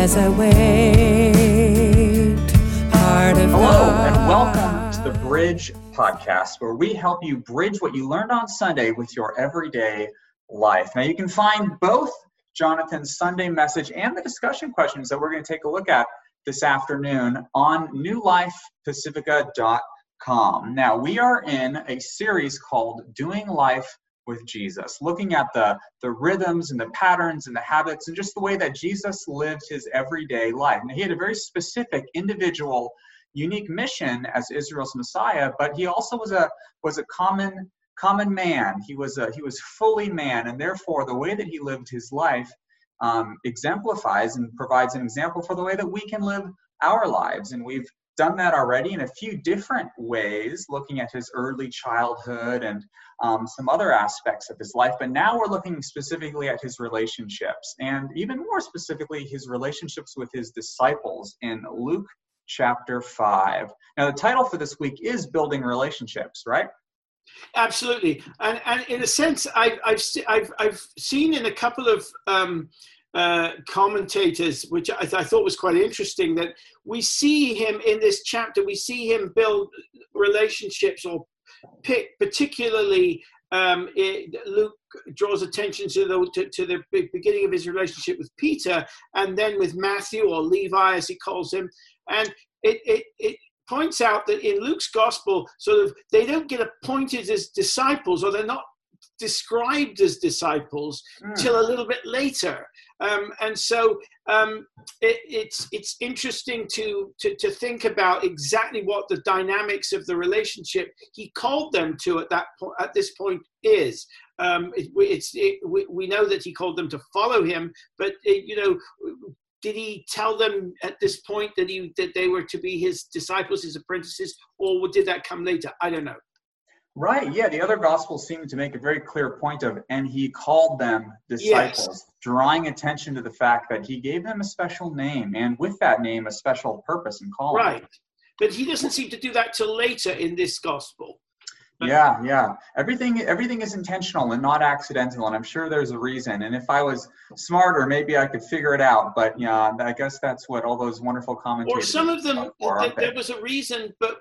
as I wait, heart of Hello, God. and welcome to the Bridge Podcast, where we help you bridge what you learned on Sunday with your everyday life. Now, you can find both Jonathan's Sunday message and the discussion questions that we're going to take a look at this afternoon on newlifepacifica.com. Now, we are in a series called Doing Life with Jesus, looking at the rhythms and the patterns and the habits and just the way that Jesus lived his everyday life. Now, he had a very specific, individual, unique mission as Israel's Messiah, but he also was a common man. He was fully man, and therefore the way that he lived his life exemplifies and provides an example for the way that we can live our lives. And we've done that already in a few different ways, looking at his early childhood and some other aspects of his life. But now we're looking specifically at his relationships, and even more specifically, his relationships with his disciples in Luke chapter 5. Now, the title for this week is Building Relationships, right? Absolutely, and in a sense, I've seen in a couple of commentators, which I thought was quite interesting, that we see him in this chapter. We see him build relationships, or particularly Luke draws attention to the beginning of his relationship with Peter, and then with Matthew, or Levi as he calls him, and it points out that in Luke's gospel, sort of, they don't get appointed as disciples, or they're not described as disciples till a little bit later, and so it's interesting to think about exactly what the dynamics of the relationship he called them to at this point is. We know that he called them to follow him, but did he tell them at this point that they were to be his disciples, his apprentices, or did that come later? I don't know. Right, yeah, the other Gospels seem to make a very clear point of, and he called them disciples, yes, drawing attention to the fact that he gave them a special name, and with that name, a special purpose and calling. Right, but he doesn't seem to do that till later in this Gospel. Yeah. Everything is intentional and not accidental, and I'm sure there's a reason. And if I was smarter, maybe I could figure it out. But yeah, I guess that's what all those wonderful commentators. Or some of them, there was a reason, but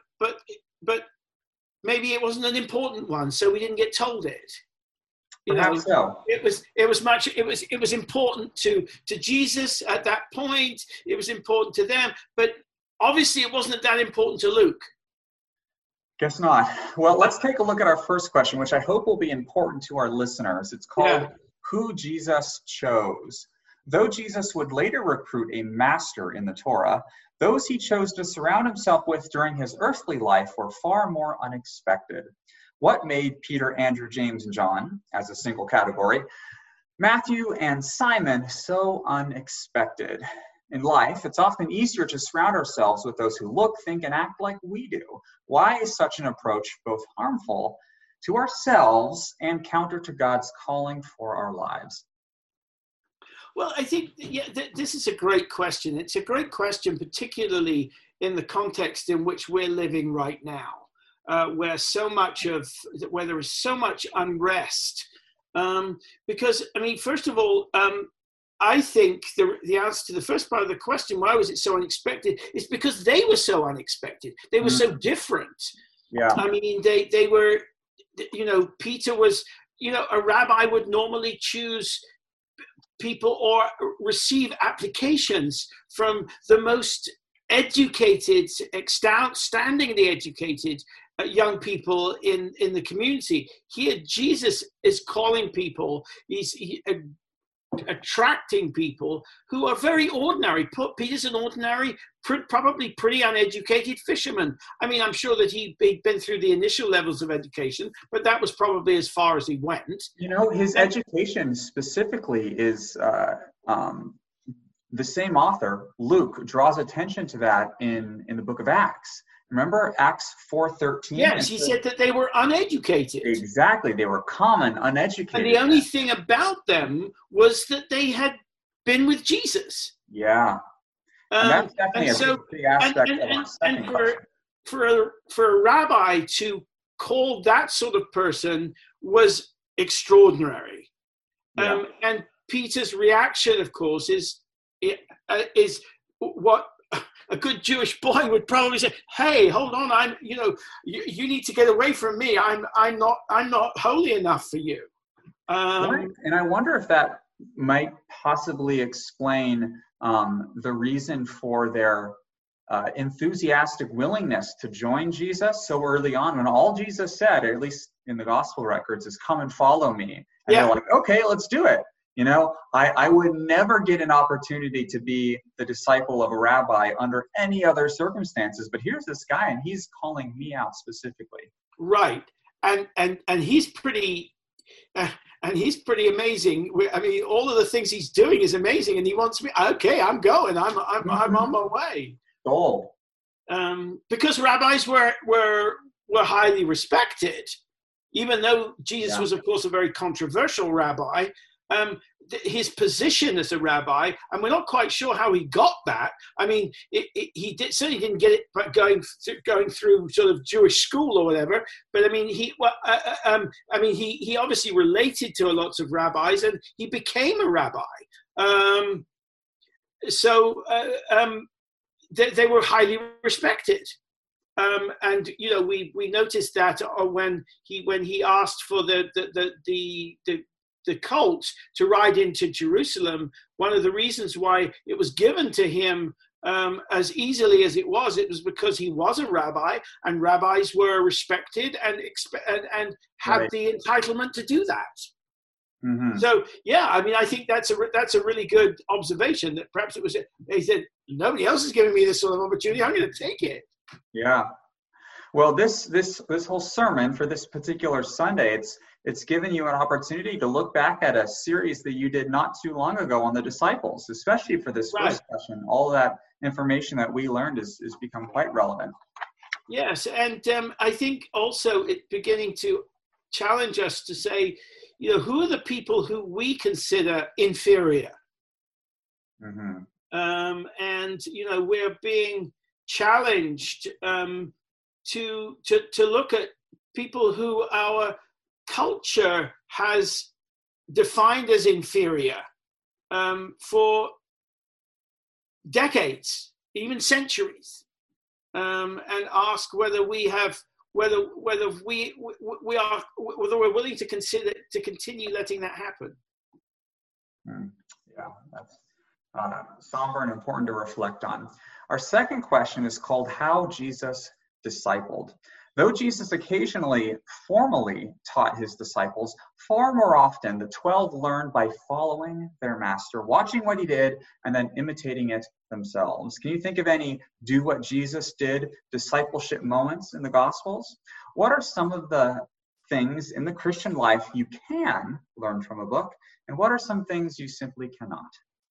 maybe it wasn't an important one, so we didn't get told it. Perhaps so. It was important to Jesus at that point. It was important to them, but obviously it wasn't that important to Luke. Guess not. Well, let's take a look at our first question, which I hope will be important to our listeners. It's called Who Jesus Chose. Though Jesus would later recruit a master in the Torah, those he chose to surround himself with during his earthly life were far more unexpected. What made Peter, Andrew, James, and John, as a single category, Matthew and Simon so unexpected? In life, it's often easier to surround ourselves with those who look, think, and act like we do. Why is such an approach both harmful to ourselves and counter to God's calling for our lives? Well, I think this is a great question. It's a great question, particularly in the context in which we're living right now, where there is so much unrest. Because, I mean, first of all, I think the answer to the first part of the question, why was it so unexpected, is because they were so unexpected. They were so different. Yeah. I mean, they were, Peter was, a rabbi would normally choose people or receive applications from the most educated, outstandingly educated young people in the community. Here, Jesus is calling people. He's attracting people who are very ordinary. Peter's an ordinary, probably pretty uneducated fisherman. I mean, I'm sure that he'd been through the initial levels of education, but that was probably as far as he went. His education specifically is the same author, Luke, draws attention to that in the book of Acts. Remember Acts 4:13? Yes, he said that they were uneducated. Exactly, they were common, uneducated. And the only thing about them was that they had been with Jesus. Yeah, and that's definitely a big aspect of our second question. For a rabbi to call that sort of person was extraordinary. Yeah. And Peter's reaction, of course, is is what a good Jewish boy would probably say. Hey, hold on, you need to get away from me. I'm not holy enough for you. Right. And I wonder if that might possibly explain the reason for their enthusiastic willingness to join Jesus so early on, when all Jesus said, at least in the gospel records, is come and follow me. And they're like, okay, let's do it. I would never get an opportunity to be the disciple of a rabbi under any other circumstances, but here's this guy and he's calling me out specifically. Right. And he's pretty amazing. I mean, all of the things he's doing is amazing, and he wants me. Okay, I'm going. I'm on my way. Goal. Because rabbis were highly respected, even though Jesus was, of course, a very controversial rabbi. His position as a rabbi, and we're not quite sure how he got that. I mean, he certainly didn't get it by going through sort of Jewish school or whatever. But I mean, he obviously related to lots of rabbis, and he became a rabbi. They were highly respected. And we noticed that when he asked for the colt to ride into Jerusalem, one of the reasons why it was given to him as easily as it was because he was a rabbi, and rabbis were respected and had the entitlement to do that. Mm-hmm. So I mean, I think that's a really good observation, that perhaps it was. He said, nobody else is giving me this sort of opportunity. I'm going to take it. Yeah. Well, this whole sermon for this particular Sunday, it's given you an opportunity to look back at a series that you did not too long ago on the disciples, especially for this first session. All of that information that we learned has become quite relevant. Yes, and I think also it's beginning to challenge us to say, who are the people who we consider inferior? Mm-hmm. And we're being challenged to look at people who our culture has defined as inferior for decades, even centuries, and ask whether we're willing to continue letting that happen. Yeah, that's somber and important to reflect on. Our second question is called How Jesus Discipled. Though Jesus occasionally formally taught his disciples, far more often the 12 learned by following their master, watching what he did, and then imitating it themselves. Can you think of any do what Jesus did discipleship moments in the Gospels? What are some of the things in the Christian life you can learn from a book, and what are some things you simply cannot?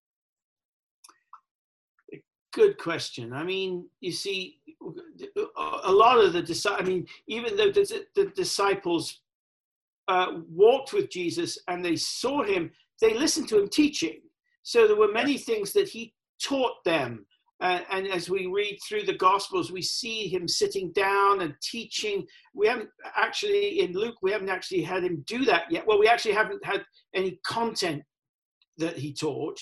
Good question. I mean, you see, a lot of even though the disciples walked with Jesus and they saw him, they listened to him teaching. So there were many things that he taught them. And as we read through the Gospels, we see him sitting down and teaching. In Luke, we haven't actually had him do that yet. Well, we actually haven't had any content that he taught.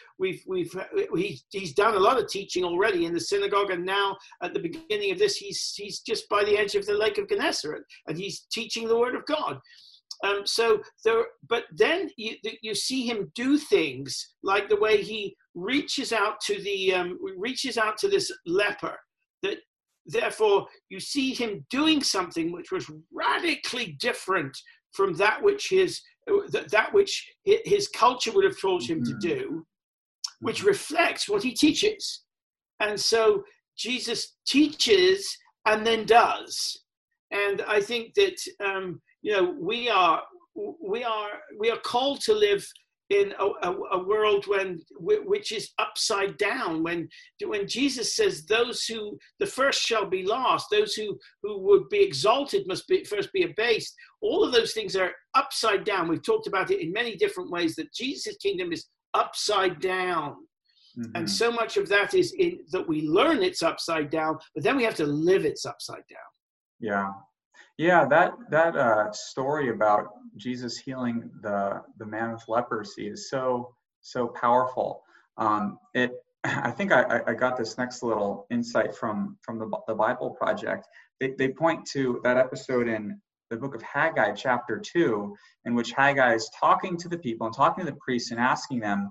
He's done a lot of teaching already in the synagogue, and now at the beginning of this, he's just by the edge of the Lake of Gennesaret, and he's teaching the Word of God. But then you see him do things like the way he reaches out to this leper. That therefore you see him doing something which was radically different from that which his culture would have told him to do, which reflects what he teaches. And so Jesus teaches and then does. And I think that we are called to live in a world which is upside down. When Jesus says, the first shall be last, those who would be exalted must first be abased. All of those things are upside down. We've talked about it in many different ways, that Jesus' kingdom is upside down. Mm-hmm. And so much of that is that we learn it's upside down, but then we have to live it's upside down. Yeah, that story about Jesus healing the man with leprosy is so powerful. I think I got this next little insight from the Bible Project. They point to that episode in the book of Haggai, chapter 2, in which Haggai is talking to the people and talking to the priests and asking them,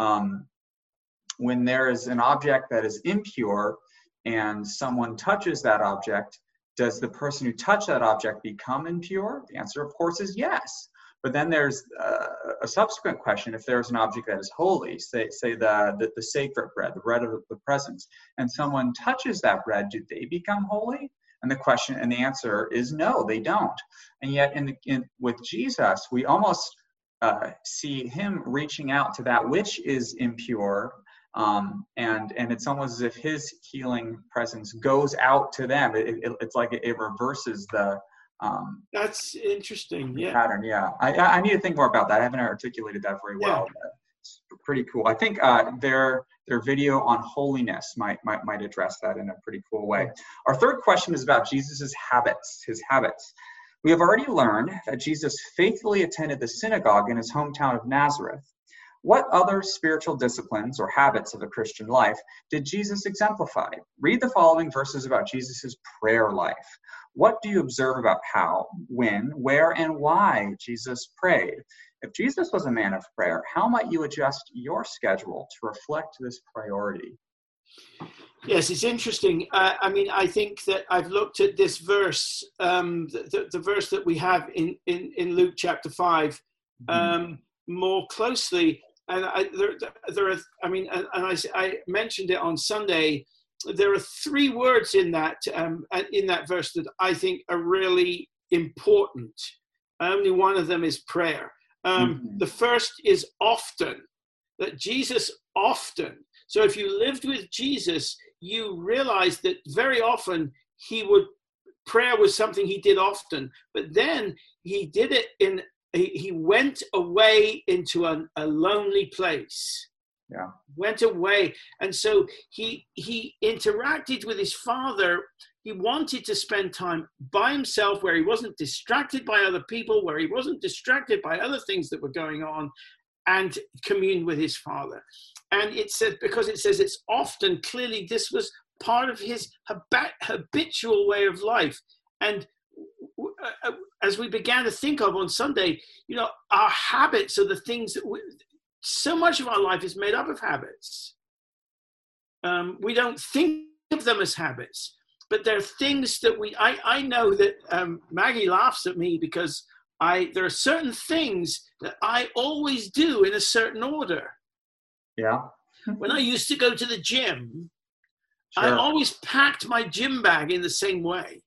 when there is an object that is impure and someone touches that object, does the person who touched that object become impure? The answer, of course, is yes. But then there's a subsequent question. If there's an object that is holy, say the sacred bread, the bread of the presence, and someone touches that bread, do they become holy? And the answer is no, they don't. And yet with Jesus, we almost see him reaching out to that which is impure, and it's almost as if his healing presence goes out to them. It's like it reverses the that's interesting. Yeah. pattern. Yeah, I need to think more about that. I haven't articulated that very well. But it's pretty cool. I think their video on holiness might address that in a pretty cool way. Our third question is about Jesus's habits. His habits. We have already learned that Jesus faithfully attended the synagogue in his hometown of Nazareth. What other spiritual disciplines or habits of a Christian life did Jesus exemplify? Read the following verses about Jesus's prayer life. What do you observe about how, when, where, and why Jesus prayed? If Jesus was a man of prayer, how might you adjust your schedule to reflect this priority? Yes, it's interesting. I think that I've looked at this verse, the verse that we have in Luke chapter 5, more closely. And I mentioned it on Sunday. There are three words in that verse that I think are really important. Only one of them is prayer. The first is often, that Jesus often. So if you lived with Jesus, you realize that very often prayer was something he did often, but then he did it he went away into a lonely place. Yeah. Went away. And so he interacted with his Father. He wanted to spend time by himself, where he wasn't distracted by other people, where he wasn't distracted by other things that were going on, and commune with his Father. And because it says it's often, clearly this was part of his habitual way of life. And as we began to think of on Sunday, our habits are the things that so much of our life is made up of habits. We don't think of them as habits, but they're things that I know that Maggie laughs at me because there are certain things that I always do in a certain order. Yeah. When I used to go to the gym, sure, I always packed my gym bag in the same way.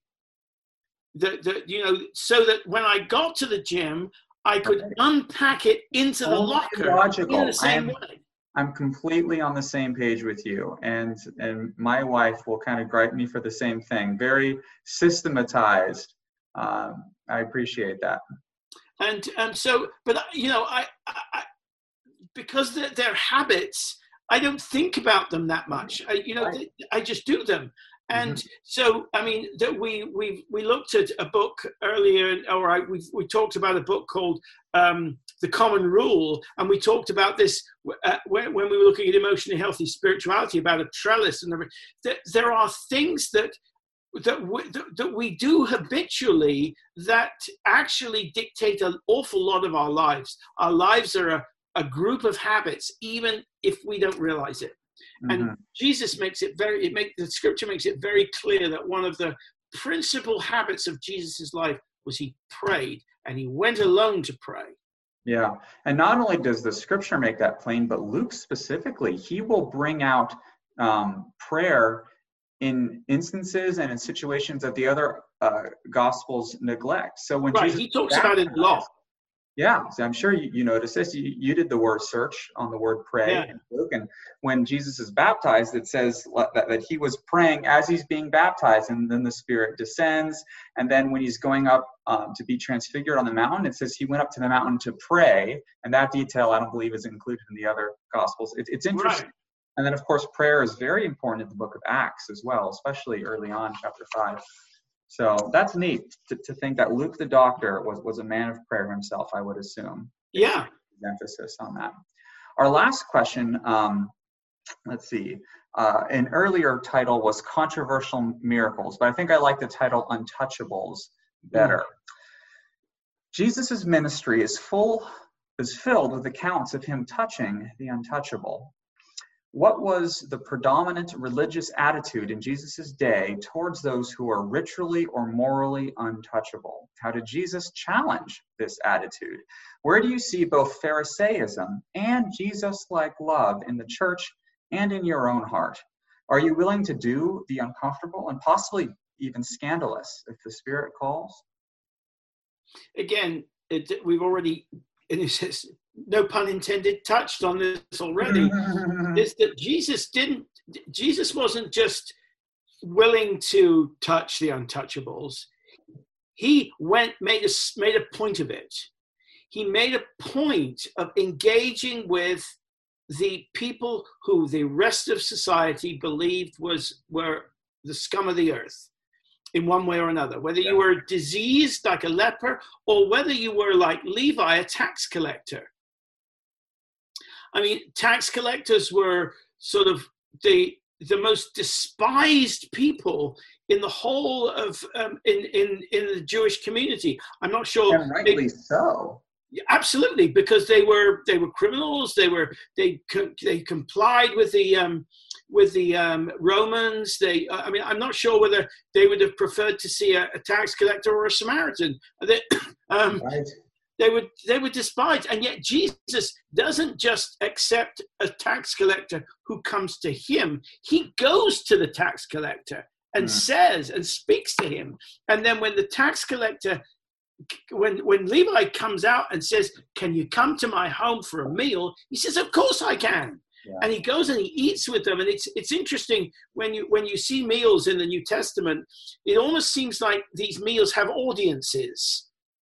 So that when I got to the gym, I could unpack it into the locker in the same way. I'm completely on the same page with you, and my wife will kind of gripe me for the same thing. Very systematized. I appreciate that. And so, but I because they're habits, I don't think about them that much. I just do them. And so, that we looked at a book earlier, we talked about a book called The Common Rule, and we talked about this when we were looking at emotionally healthy spirituality, about a trellis, and there are things that we do habitually that actually dictate an awful lot of our lives. Our lives are a group of habits, even if we don't realize it. And Jesus the scripture makes it very clear that one of the principal habits of Jesus's life was he prayed, and he went alone to pray. Yeah. And not only does the scripture make that plain, but Luke specifically, he will bring out prayer in instances and in situations that the other gospels neglect. So when Jesus, he talks about it a lot. Yeah, so I'm sure you noticed this. You did the word search on the word pray in Luke, and when Jesus is baptized, it says that he was praying as he's being baptized, and then the Spirit descends. And then when he's going up to be transfigured on the mountain, it says he went up to the mountain to pray, and that detail I don't believe is included in the other Gospels. It's interesting. Right. And then, of course, prayer is very important in the book of Acts as well, especially early on, chapter 5. So that's neat to think that Luke the doctor was a man of prayer himself, I would assume. Yeah. Emphasis on that. Our last question let's see. An earlier title was Controversial Miracles, but I think I like the title Untouchables better. Jesus' ministry is filled with accounts of him touching the untouchable. What was the predominant religious attitude in Jesus' day towards those who are ritually or morally untouchable? How did Jesus challenge this attitude? Where do you see both Pharisaism and Jesus-like love in the church and in your own heart? Are you willing to do the uncomfortable and possibly even scandalous if the Spirit calls? Again, we've already, no pun intended, touched on this already, is that Jesus wasn't just willing to touch the untouchables. He made a point of it. He made a point of engaging with the people who the rest of society believed were the scum of the earth in one way or another, whether you were diseased like a leper or whether you were like Levi, a tax collector. I mean, tax collectors were sort of the most despised people in the whole of in the Jewish community. I'm not sure. And rightly so. Absolutely, because they were criminals. They complied with the Romans. I'm not sure whether they would have preferred to see a tax collector or a Samaritan. Right. They were despised, and yet Jesus doesn't just accept a tax collector who comes to him. He goes to the tax collector and says and speaks to him. And then when the tax collector, when Levi comes out and says, "Can you come to my home for a meal?" he says, "Of course I can." Yeah. And he goes and he eats with them. And it's interesting when you see meals in the New Testament, it almost seems like these meals have audiences.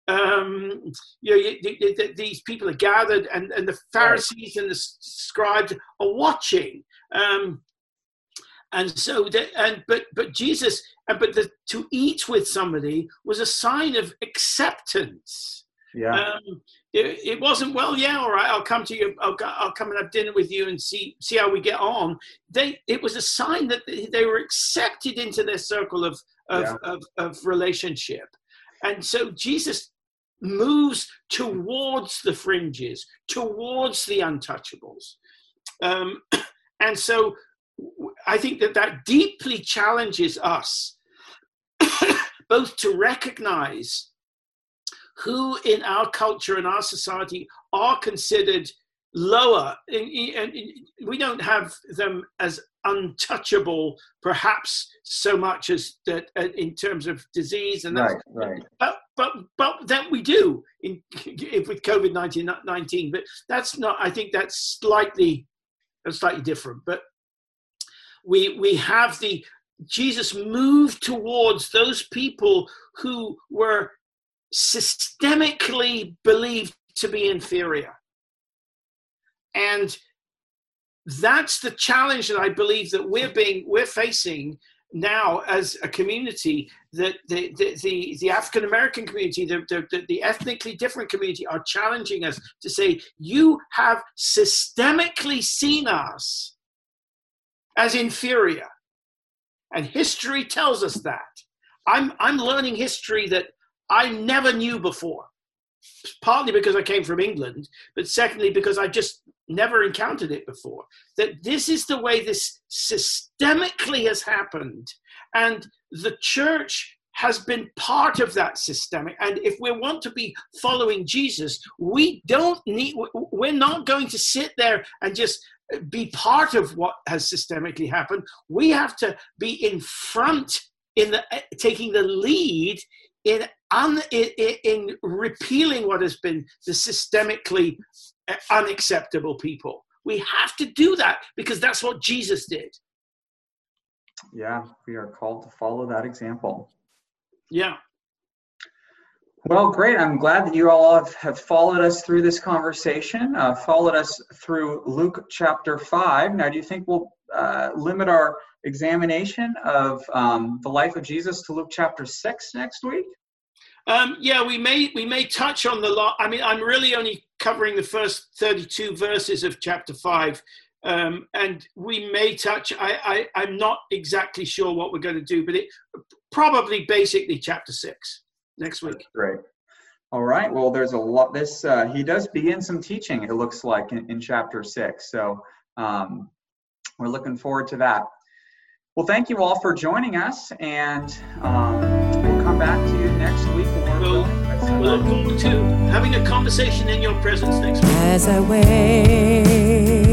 These people are gathered, and the Pharisees and the scribes are watching. And so, but Jesus, to eat with somebody was a sign of acceptance. Yeah. It wasn't, well, yeah, all right, I'll come to you. I'll come and have dinner with you and see how we get on. It was a sign that they were accepted into their circle of relationship. And so Jesus moves towards the fringes, towards the untouchables. And so I think that deeply challenges us both to recognize who in our culture and our society are considered lower. And we don't have them as untouchable, perhaps so much as that in terms of disease, and that's, right. But that we do with COVID-19. But that's not. I think that's slightly different. But we have Jesus moved towards those people who were systemically believed to be inferior. And that's the challenge that I believe that we're facing now as a community, that the African American community, the ethnically different community are challenging us to say, you have systemically seen us as inferior. And history tells us that. I'm learning history that I never knew before, partly because I came from England, but secondly because I just never encountered it before, that this is the way this systemically has happened. And the church has been part of that systemic. And if we want to be following Jesus, we're not going to sit there and just be part of what has systemically happened. We have to be in front, taking the lead in repealing what has been the systemically unacceptable people. We have to do that because that's what Jesus did. Yeah, we are called to follow that example. Yeah. Well, great. I'm glad that you all have followed us through this conversation, followed us through Luke chapter 5. Now, do you think we'll limit our examination of the life of Jesus to Luke chapter 6 next week? Yeah, we may touch on the lot. I mean, I'm really only covering the first 32 verses of chapter 5. and we may touch. I'm not exactly sure what we're going to do, but it probably basically chapter 6 next week. That's great. All right. Well, there's a lot. This he does begin some teaching. It looks like in chapter 6. So we're looking forward to that. Well, thank you all for joining us, and we'll come back to you next week. We'll look forward to having a conversation in your presence next week. As I wait